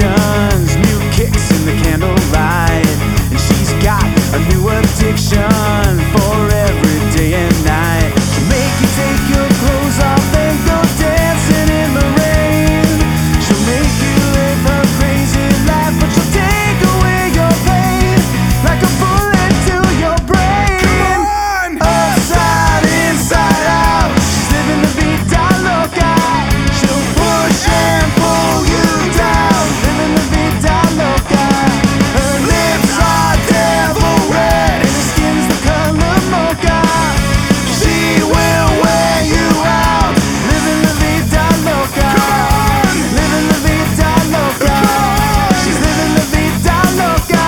sensations, new kicks in the candlelight, and she's got a new addiction for every day and night. She'll make you take your clothes off and go dancing in the rain. She'll make you live her crazy life, but she'll take away your pain like a bullet to your brain. Come on! Upside, inside out, she's living the vida loca. She'll push and pull you down, living the vida loca. Her lips are devil red and her skin's the color mocha. She will wear you out, living the vida loca. Living the vida loca. She's living the vida loca.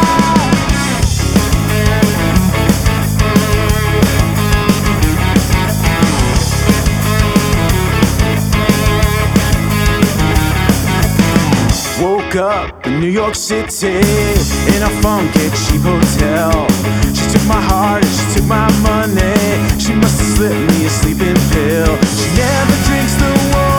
Woke up in New York City in a funky cheap hotel. She took my heart and she took my money. She must have slipped me a sleeping pill. She never drinks the water